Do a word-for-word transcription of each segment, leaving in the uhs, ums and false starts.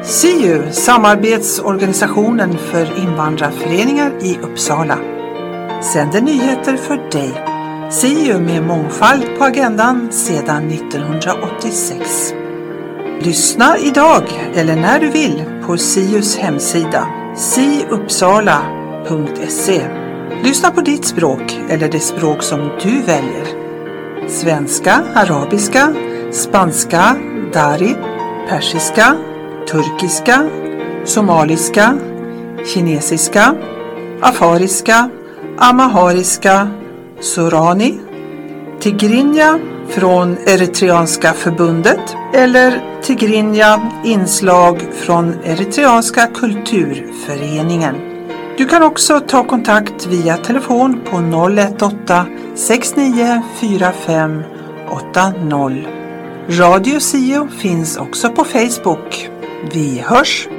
S I U, samarbetsorganisationen för invandrarföreningar i Uppsala, sänder nyheter för dig. S I U med mångfald på agendan sedan nittonhundraåttiosex. Lyssna idag eller när du vill på S I U:s hemsida siuppsala punkt se. Lyssna på ditt språk eller det språk som du väljer. Svenska, arabiska, spanska, dari, persiska, turkiska, somaliska, kinesiska, afariska, amahariska, sorani, tigrinja från Eritreanska förbundet eller tigrinja inslag från Eritreanska kulturföreningen. Du kan också ta kontakt via telefon på noll ett åtta sex nio fyra fem åtta noll. Radio S I U finns också på Facebook. Vi hörs!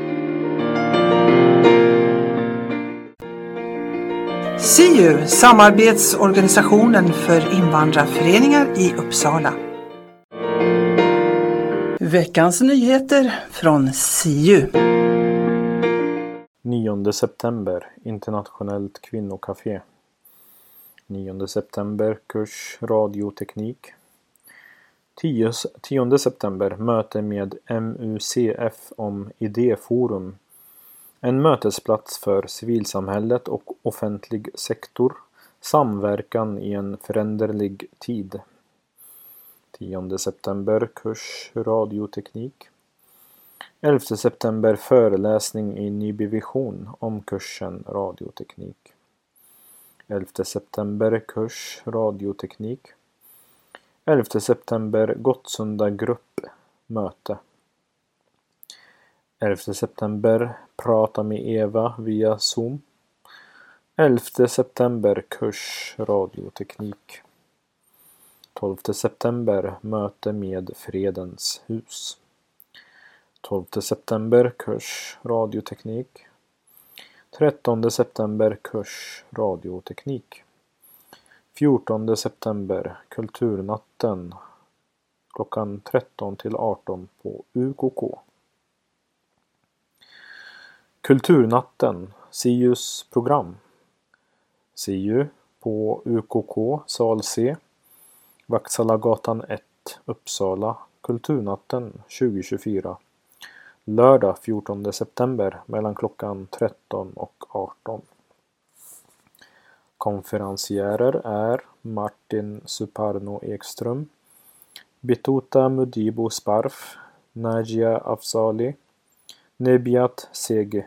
S I U, samarbetsorganisationen för invandrarföreningar i Uppsala. Veckans nyheter från S I U. nionde september, internationellt kvinnokafé. nionde september, kurs radioteknik. tionde september, möte med M U C F om idéforum. En mötesplats för civilsamhället och offentlig sektor, samverkan i en föränderlig tid. tionde september, kurs radioteknik. elfte september, föreläsning i Nybyvision om kursen radioteknik. elfte september, kurs radioteknik. elfte september, Gottsunda grupp, möte. elfte september, prata med Eva via Zoom. elfte september, kurs radioteknik. tolfte september, möte med Fredens hus. tolfte september, kurs radioteknik. trettonde september, kurs radioteknik. fjortonde september, kulturnatten klockan tretton till arton på U K K. Kulturnatten, S I U:s program. S I U på U K K, sal C, Vacksalagatan ett, Uppsala, Kulturnatten tjugohundratjugofyra. Lördag fjortonde september mellan klockan tretton och arton. Konferenciärer är Martin Suparno Ekström, Bituta Mudibo Sparf, Najia Afzali, Nebiat Sege.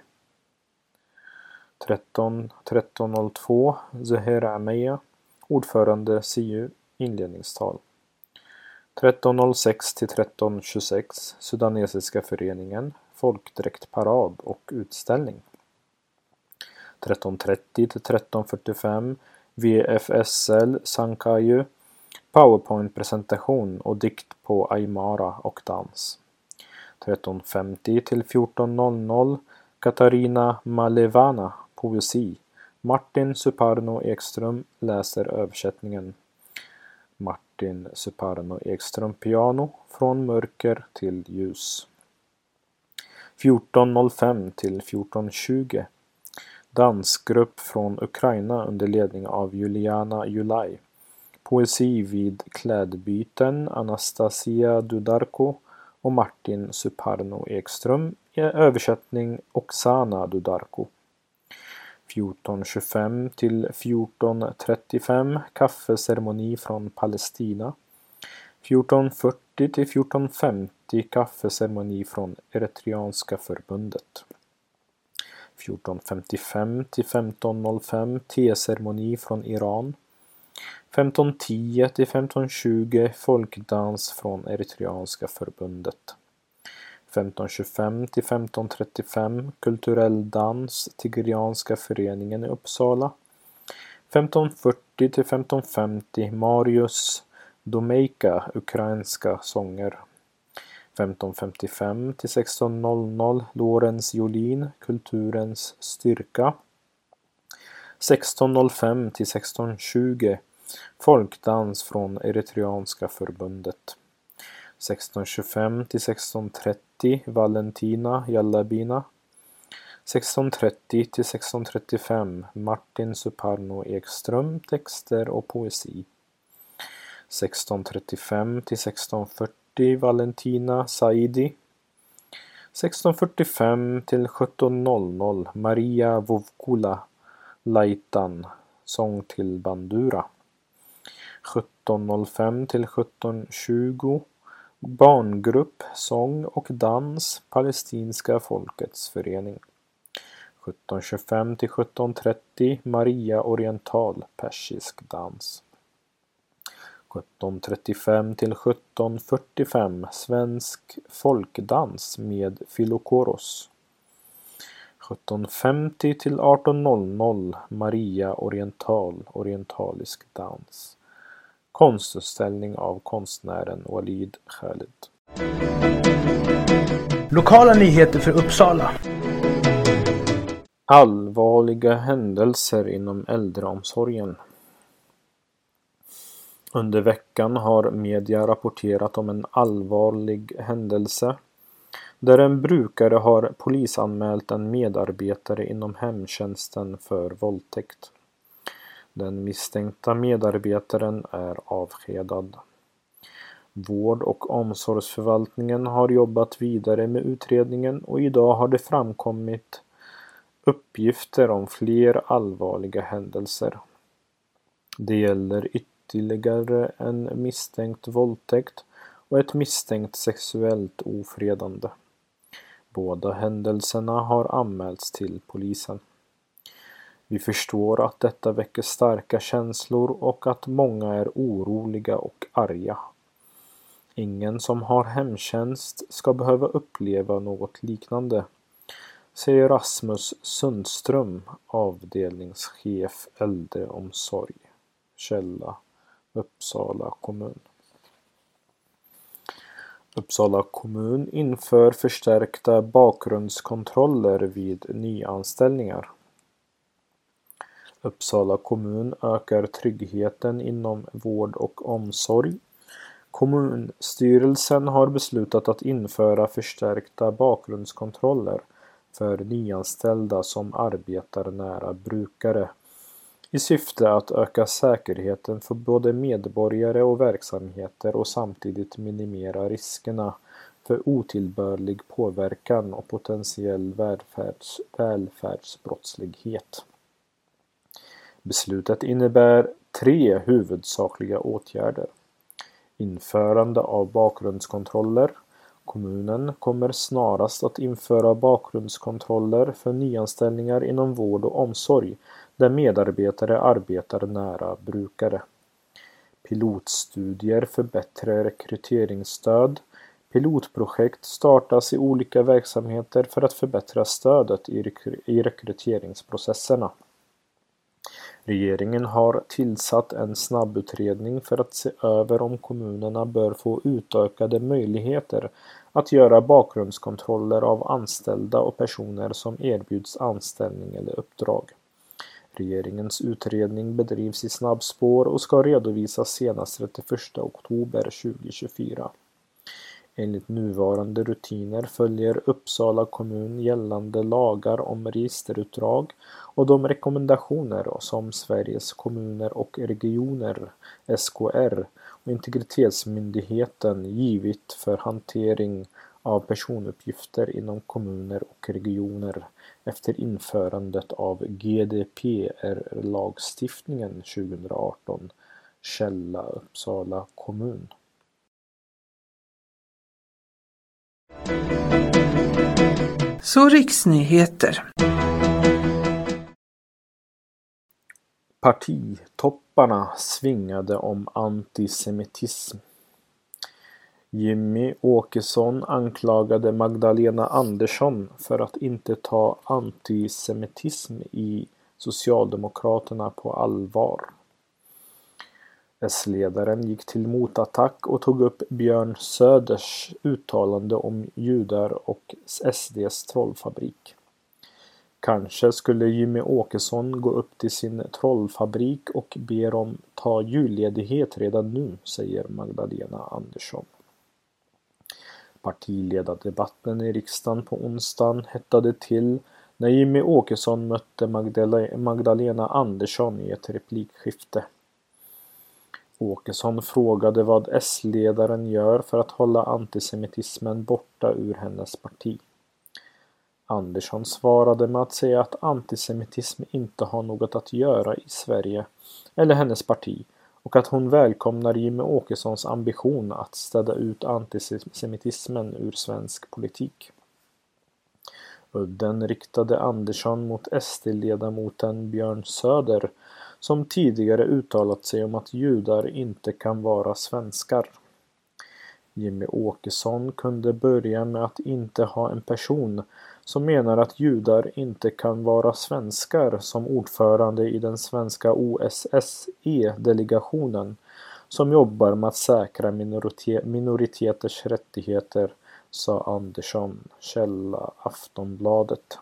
tretton tretton noll två, Zuhair Ameya, ordförande S I U, inledningstal. tretton noll sex till tretton tjugosex, Sudanesiska föreningen, folkdräktparad och utställning. tretton trettio till tretton fyrtiofem, V F S L Sankayu, PowerPoint-presentation och dikt på Aymara och dans. tretton femtio till fjorton noll noll, Katarina Malevana, poesi. Martin Suparno Ekström läser översättningen. Martin Suparno Ekström piano, från mörker till ljus. fjorton noll fem till fjorton tjugo, dansgrupp från Ukraina under ledning av Juliana Julaj. Poesi vid klädbyten, Anastasia Dudarko och Martin Suparno Ekström, översättning Oksana Dudarko. fjorton tjugofem till fjorton trettiofem, kaffeceremoni från Palestina. fjorton fyrtio till fjorton femtio, kaffeceremoni från Eritreanska förbundet. fjorton femtiofem till femton noll fem, teceremoni från Iran. femton tio till femton tjugo, folkdans från Eritreanska förbundet. femton tjugofem till femton trettiofem, kulturell dans, Tigrianska föreningen i Uppsala. femton fyrtio till femton femtio, Marius Domejka, ukrainska sånger. femton femtiofem till sexton noll noll, Lorenz Jolin, kulturens styrka. sexton noll fem till sexton tjugo, folkdans från Eritreanska förbundet. sexton tjugofem till sexton trettio Valentina Jallabina. sexton trettio till sexton trettiofem Martin Suparno Ekström, texter och poesi. sexton trettiofem till sexton fyrtio Valentina Saidi. sexton fyrtiofem till sjutton noll noll Maria Vovkula Laitan, sång till bandura. sjutton noll fem till sjutton tjugo barngrupp, sång och dans, Palestinska folkets förening. sjutton tjugofem till sjutton trettio Maria Oriental, persisk dans. sjutton trettiofem till sjutton fyrtiofem svensk folkdans med Filokoros. sjutton femtio till arton noll noll Maria Oriental, orientalisk dans. Konstutställning av konstnären Walid Khalid. Lokala nyheter för Uppsala. Allvarliga händelser inom äldreomsorgen. Under veckan har media rapporterat om en allvarlig händelse där en brukare har polisanmält en medarbetare inom hemtjänsten för våldtäkt. Den misstänkta medarbetaren är avskedad. Vård- och omsorgsförvaltningen har jobbat vidare med utredningen och idag har det framkommit uppgifter om fler allvarliga händelser. Det gäller ytterligare en misstänkt våldtäkt och ett misstänkt sexuellt ofredande. Båda händelserna har anmälts till polisen. Vi förstår att detta väcker starka känslor och att många är oroliga och arga. Ingen som har hemtjänst ska behöva uppleva något liknande, säger Rasmus Sundström, avdelningschef äldreomsorg. Källa Uppsala kommun. Uppsala kommun inför förstärkta bakgrundskontroller vid nyanställningar. Uppsala kommun ökar tryggheten inom vård och omsorg. Kommunstyrelsen har beslutat att införa förstärkta bakgrundskontroller för nyanställda som arbetar nära brukare i syfte att öka säkerheten för både medborgare och verksamheter och samtidigt minimera riskerna för otillbörlig påverkan och potentiell välfärds, välfärdsbrottslighet. Beslutet innebär tre huvudsakliga åtgärder. Införande av bakgrundskontroller. Kommunen kommer snarast att införa bakgrundskontroller för nyanställningar inom vård och omsorg där medarbetare arbetar nära brukare. Pilotstudier för bättre rekryteringsstöd. Pilotprojekt startas i olika verksamheter för att förbättra stödet i, rekry- i rekryteringsprocesserna. Regeringen har tillsatt en snabbutredning för att se över om kommunerna bör få utökade möjligheter att göra bakgrundskontroller av anställda och personer som erbjuds anställning eller uppdrag. Regeringens utredning bedrivs i snabbspår och ska redovisas senast trettioförsta oktober tjugohundratjugofyra. Enligt nuvarande rutiner följer Uppsala kommun gällande lagar om registerutdrag och de rekommendationer som Sveriges kommuner och regioner, S K R, och Integritetsmyndigheten givit för hantering av personuppgifter inom kommuner och regioner efter införandet av G D P R-lagstiftningen tjugohundraarton. Källa Uppsala kommun. Så riksnyheter. Partitopparna svingade om antisemitism. Jimmy Åkesson anklagade Magdalena Andersson för att inte ta antisemitism i Socialdemokraterna på allvar. S-ledaren gick till motattack och tog upp Björn Söders uttalande om judar och S D:s trollfabrik. Kanske skulle Jimmy Åkesson gå upp till sin trollfabrik och ber om ta julledighet redan nu, säger Magdalena Andersson. Partiledardebatten i riksdagen på onsdagen hettade till när Jimmy Åkesson mötte Magdalena, Magdalena Andersson i ett replikskifte. Åkesson frågade vad S-ledaren gör för att hålla antisemitismen borta ur hennes parti. Andersson svarade med att säga att antisemitism inte har något att göra i Sverige eller hennes parti och att hon välkomnar Jimmy Åkessons ambition att städa ut antisemitismen ur svensk politik. Udden riktade Andersson mot S D-ledamoten Björn Söder som tidigare uttalat sig om att judar inte kan vara svenskar. Jimmy Åkesson kunde börja med att inte ha en person som menar att judar inte kan vara svenskar som ordförande i den svenska O S S E-delegationen som jobbar med att säkra minorite- minoriteters rättigheter, sa Andersson, källa Aftonbladet.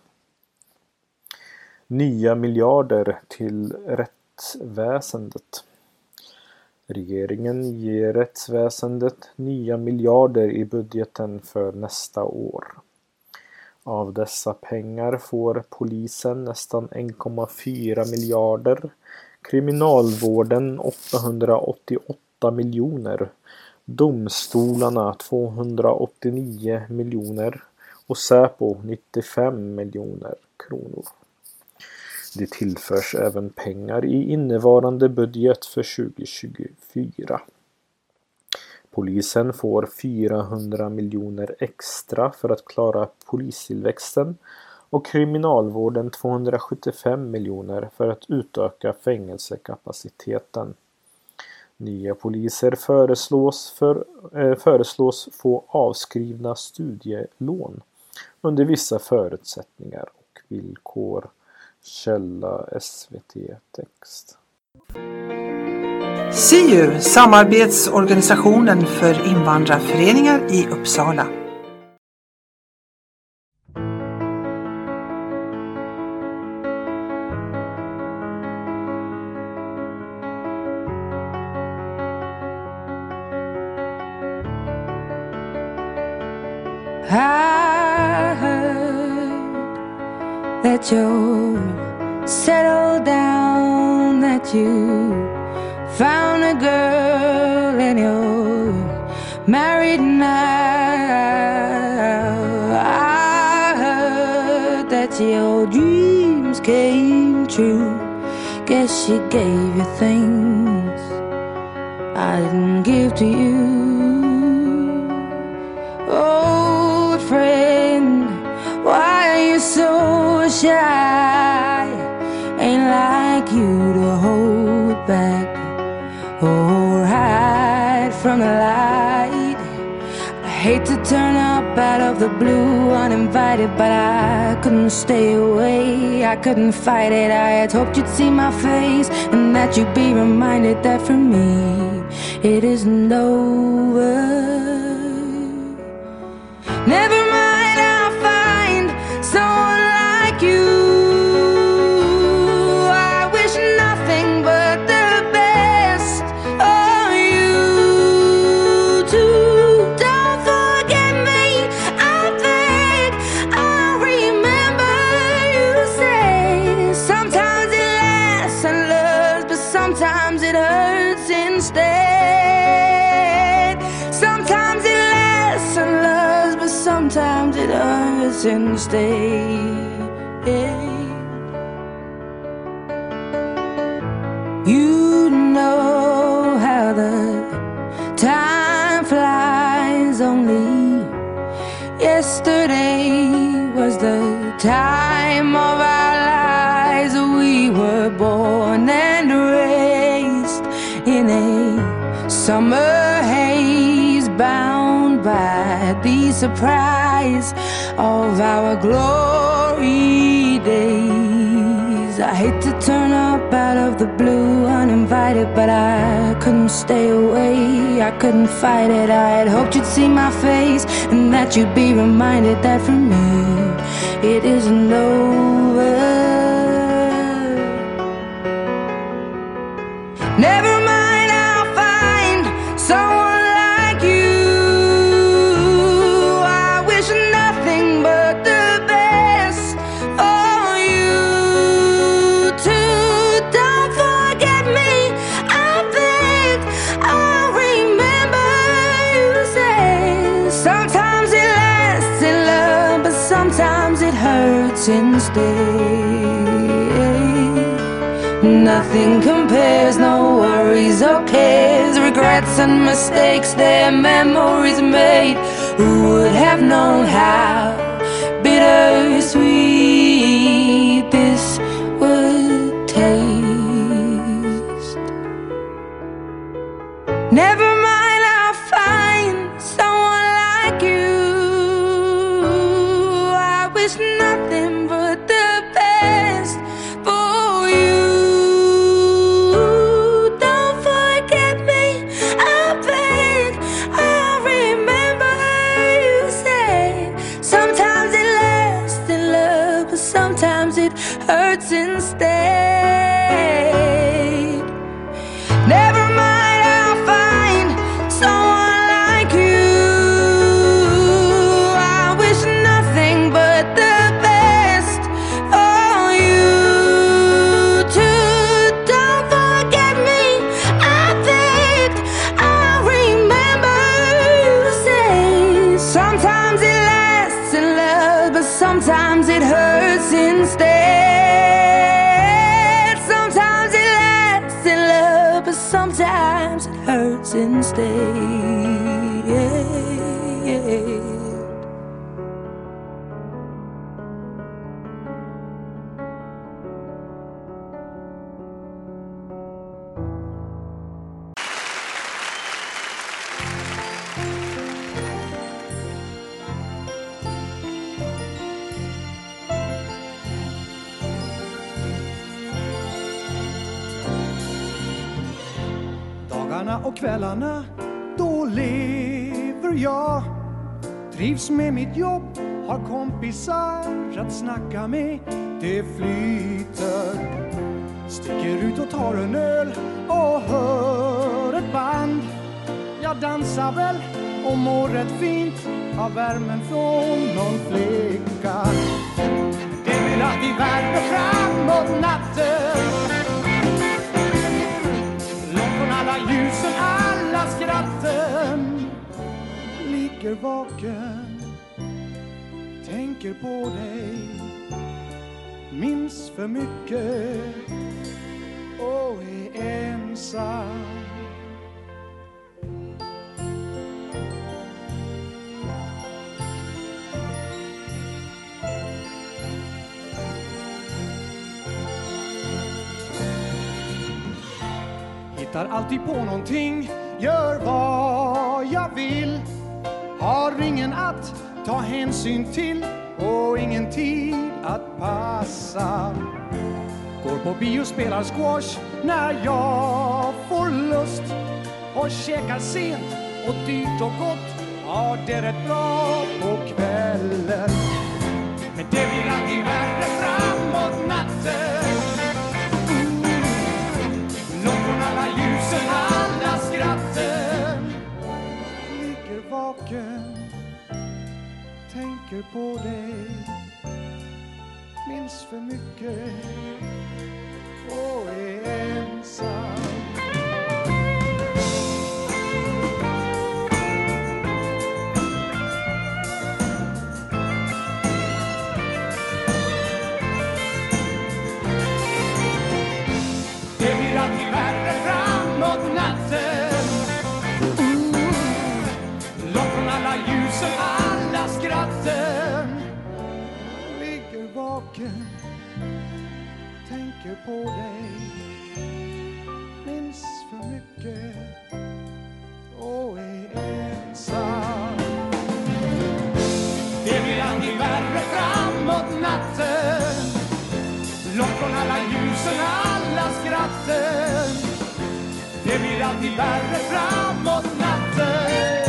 Nya miljarder till rättsväsendet. Regeringen ger rättsväsendet nya miljarder i budgeten för nästa år. Av dessa pengar får polisen nästan en komma fyra miljarder, kriminalvården åttahundraåttioåtta miljoner, domstolarna tvåhundraåttionio miljoner och Säpo nittiofem miljoner kronor. Det tillförs även pengar i innevarande budget för tjugohundratjugofyra. Polisen får fyrahundra miljoner extra för att klara polistillväxten och kriminalvården tvåhundrasjuttiofem miljoner för att utöka fängelsekapaciteten. Nya poliser föreslås, för, eh, föreslås få avskrivna studielån under vissa förutsättningar och villkor. Källa S V T Text. S I U, samarbetsorganisationen för invandrarföreningar i Uppsala. I heard that you settled down, that you found a girl and you're married now. I heard that your dreams came true. Guess she gave you things I didn't give to you. Old friend, why are you so shy? Ain't like you to hold back or hide from the light. I hate to turn up out of the blue uninvited, but I couldn't stay away, I couldn't fight it. I had hoped you'd see my face and that you'd be reminded that for me it isn't over. Never mind, I'll find someone like you. I wish nothing but the best of you too. Don't forget me, I beg. I remember you say sometimes it lasts and loves, but sometimes it hurts instead. Sometimes it lasts and loves, but sometimes it hurts instead. You know how the time flies. Only yesterday was the time of our lives. We were born and raised in a summer haze, bound by the surprise of our glory days. I hate to turn up out of the blue uninvited, but I couldn't stay away, I couldn't fight it. I had hoped you'd see my face and that you'd be reminded that for me it isn't over. Never mind, I'll find someone like you. hurts instead. Nothing compares, no worries or cares, regrets and mistakes, their memories made. Who would have known how bittersweet this would taste? Never mind, I'll find someone like you. I wish nothing but the best for you. Don't forget me, I beg. I remember you said sometimes it lasts in love, but sometimes it hurts instead. Never mind, I'll find someone like you. I wish nothing but the best for you too. Don't forget me, I begged. I remember you say sometimes it lasts in love, but sometimes it hurts instead. Sometimes it lasts in love, but sometimes it hurts instead. Dagarna och kvällarna, då lever jag. Trivs med mitt jobb, har kompisar att snacka med. Det flyter, sticker ut och tar en öl och hör ett band. Jag dansar väl och mår rätt fint av värmen från någon flicka. Det blir alltid värme framåt natten, långt från alla ljusen, alla skratten. Ligger vaken, tänker på dig, minns för mycket och är ensam. Hittar alltid på någonting, gör vad jag vill. Har ingen att ta hänsyn till och ingen tid att passa. Går på bio, spelar squash när jag får lust. Och käkar sent och dyrt och gott, har det rätt bra på kvällen. Men det blir alltid värre framåt natten, långt från alla ljusen, alla skratten. Ligger vaken, tänker på dig, minns för mycket och är ensam. Det blir alltid värre framåt natten, långt från alla ljusen, alla skratten. Ligger vaken, tänker på dig, minns för mycket och är ensam. Det blir alltid värre framåt natten, långt från alla ljusen, alla skratten. Det blir alltid värre framåt natten.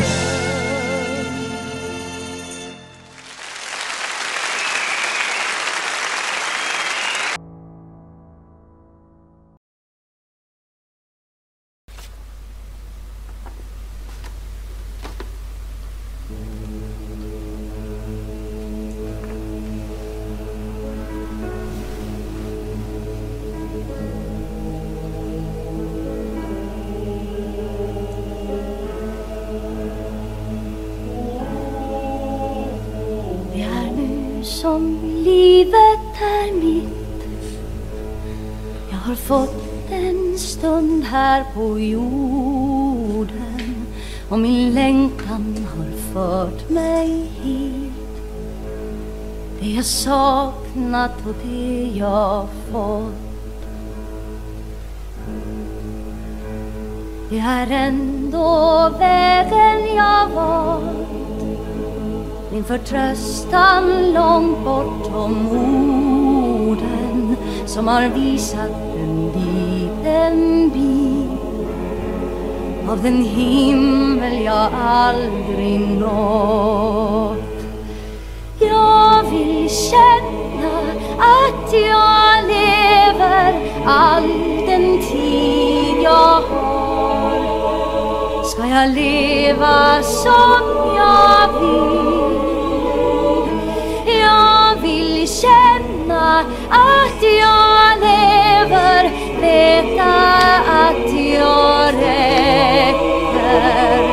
som livet är mitt. Jag har fått en stund här på jorden och min längtan har fört mig hit. Det jag saknat och det jag fått, det är ändå vägen jag valt. Min förtröstan långt bortom orden som har visat en liten bit av den himmel jag aldrig nått. Jag vill känna att jag lever all den tid jag har. Ska jag leva som jag vill? Jag vill känna att jag lever, veta att jag räcker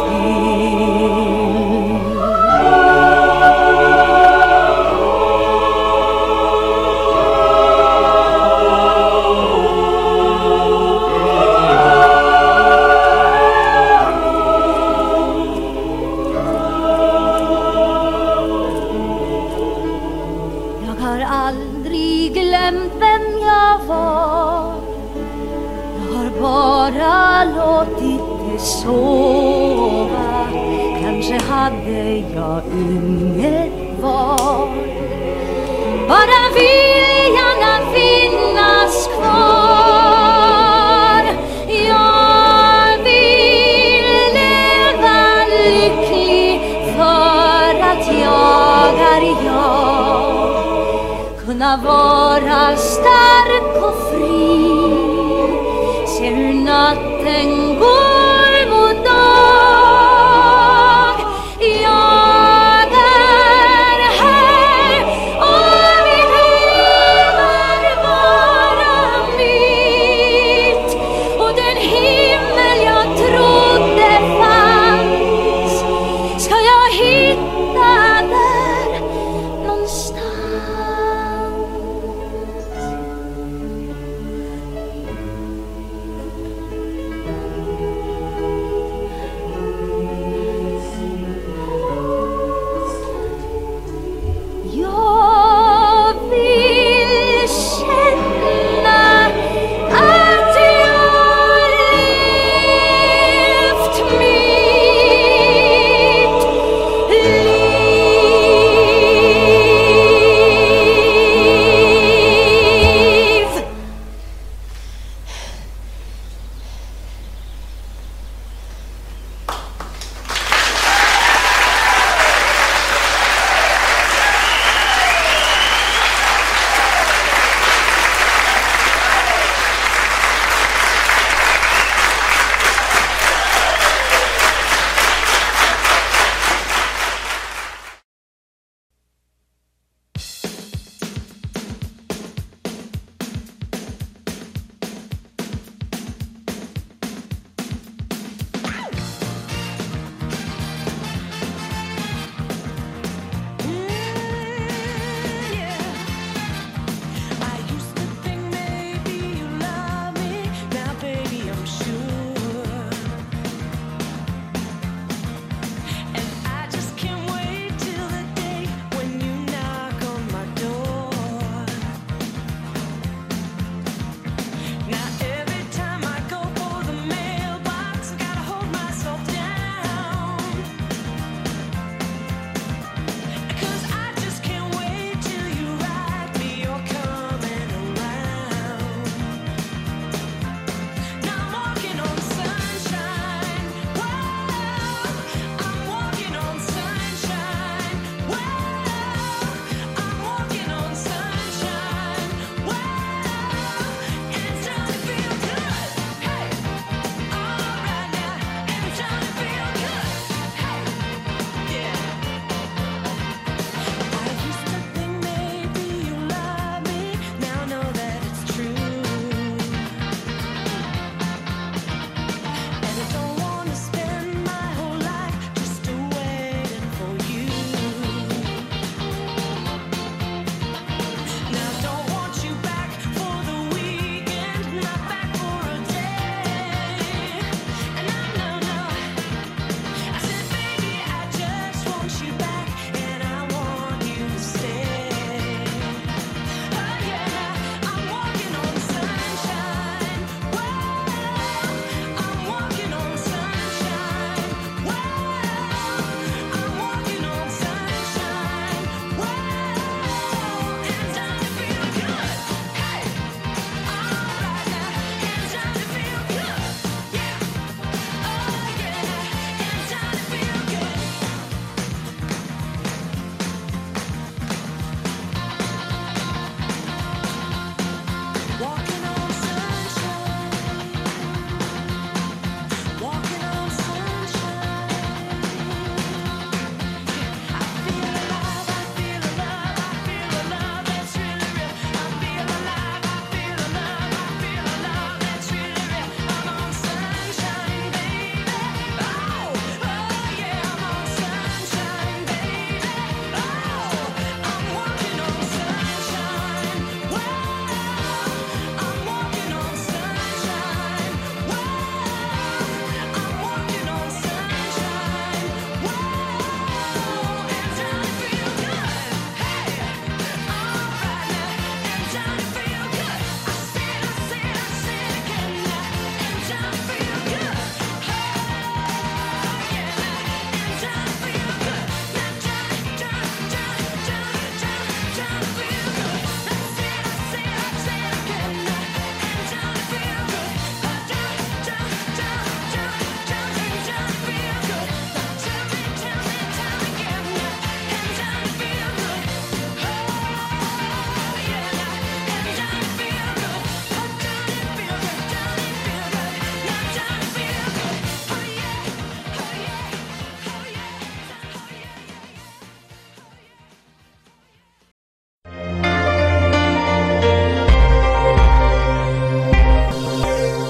låtit det sova. Kanske hade jag inget val. Bara viljan att finnas kvar. Jag vill leva lycklig för att jag är jag. Kunna vara stark och fri. Se hur natten går mot dag. Jag är här och mitt liv är bara mitt. Och den himmel jag trodde fanns ska jag hitta där någonstans.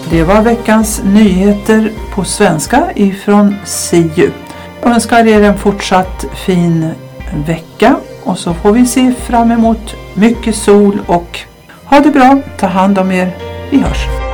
Det var veckans nyheter på svenska ifrån S I U. Jag önskar er en fortsatt fin vecka och så får vi se fram emot mycket sol och ha det bra. Ta hand om er. Vi hörs.